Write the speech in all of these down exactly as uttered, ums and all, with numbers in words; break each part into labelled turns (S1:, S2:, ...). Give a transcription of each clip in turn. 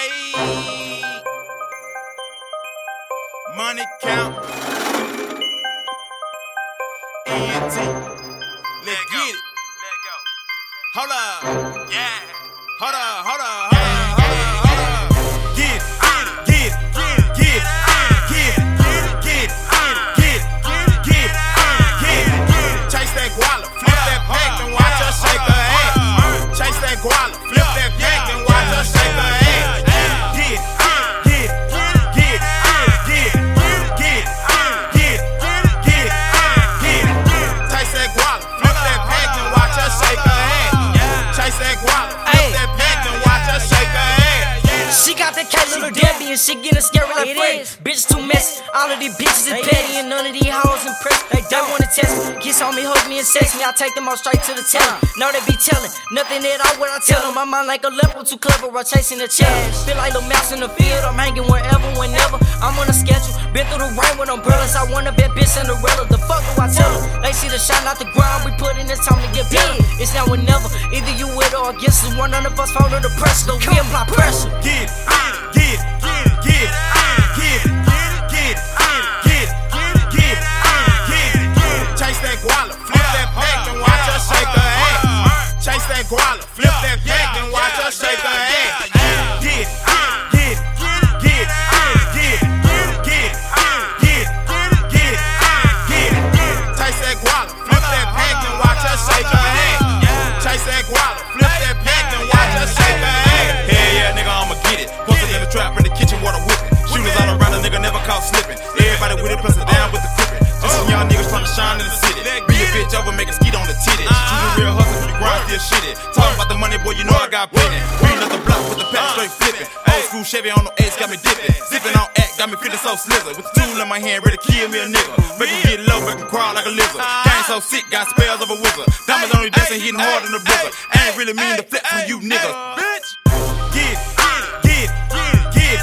S1: Ayy. Money count. E N T. Let's get it.
S2: Let go.
S1: Hold up.
S2: Yeah.
S1: Hold up. Hold up. Hold up. Hold up. Hold up. Get it. Get it. Get it. Get it. Get it. Get it. Get it. Get it. Chase that guala. Flip that pack and watch her shake her ass. Chase that guala. Flip that pack and watch her shake her ass. Get it. Get it. Get it. Get it. Get it. Get it. Get it. Get it. Chase that guala. Flip that pack and watch her shake her ass. Chase that guala. Flip that pack and watch her shake her ass.
S3: She got that cat little Debbie and she getting scared like Freddy. Bitch too messy, all of these bitches is petty and none of these hoes impressed. They don't wanna test me, kiss on me, hug me and sex me. I take them all straight to the telly. Know they be telling, nothing at all what I tell them. My mind like a leopard, too clever, while chasing the challenge. Feel like little mouse in the field, I'm hanging wherever, whenever. I'm on a schedule, been through the rain with umbrellas. I want a bad bitch Cinderella. The fuck do I tell them? They see the shine out the ground, we put in the time to get better. It's now or never, either you with or against us. One of us fall under the pressure, so we apply pressure.
S1: Get it. Get it, get it, get it, get it, get it, get it, get it. Chase that guala, flip that pack and watch her shake her ass. Chase that guala, flip that pack and watch her shake her ass. Get it, get it, get it, get it, get it, get it, get it, get it. Chase that guala, flip that pack and watch her shake her ass. Chase that guala, flip that pack and watch her shake her ass. Hell yeah, nigga, I'ma get it. In the trap, in the kitchen, water whipping. Shooters all around, a nigga never caught slipping. Everybody with it, plus it down with the crippin'. Just some young niggas trying to shine in the city. Be a bitch over, make a skeet on the titty. Choose a real hustle, you grind, still shitty. Talking about the money, boy, you know I got plenty. Green up the block with the pack straight flipping. Old school Chevy on no A's got me dipping. Zipping on act, got me feeling so slither. With the tool in my hand, ready to kill me a nigga. Make him get low, make him crawl like a lizard. Gang so sick, got spells of a wizard. Diamonds only dancing, hitting hard in the blizzard. I ain't really mean to flex for you niggas. Bitch, get it, get it, get it.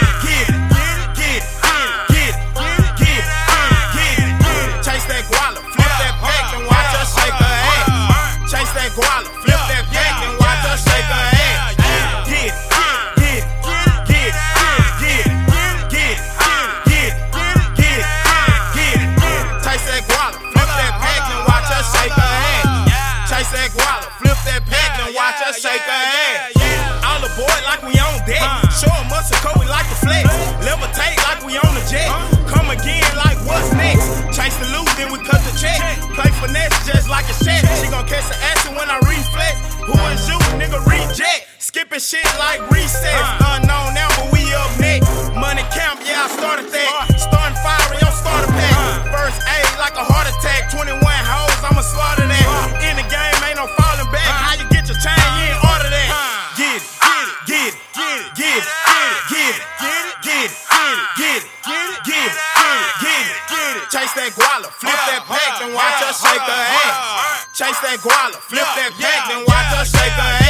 S1: Chase that guala, flip that pack and watch her shake her ass. Get it, get it, get it, get it, get it, get it, get it, get it. Chase that guala, flip that pack and watch her shake her ass. Chase that guala, flip that pack and watch her shake her ass. All aboard like we on deck. Show a muscle coat, we like the flex. Levitate like we on the jet. Come again like what's next? Chase the loot, then we cut the check. Play finesse just like a check. She gon' catch the action when I reflex. Who is you, nigga? Reject. Skipping shit like recess. Unknown now, but we up next. Money count, yeah, I started that. Starting fire, on starter pack. First aid like a heart attack. twenty-one hoes, I'ma slaughter that. In the game, ain't no falling back. How you get your chain? You ain't order that. Get it, get it, get it, get it, get it, get it, get it, get it, get it, get it, get it. Chase that guala, flip that pack and watch her shake her ass. Chase that guala, flip that pack and watch her shake her ass.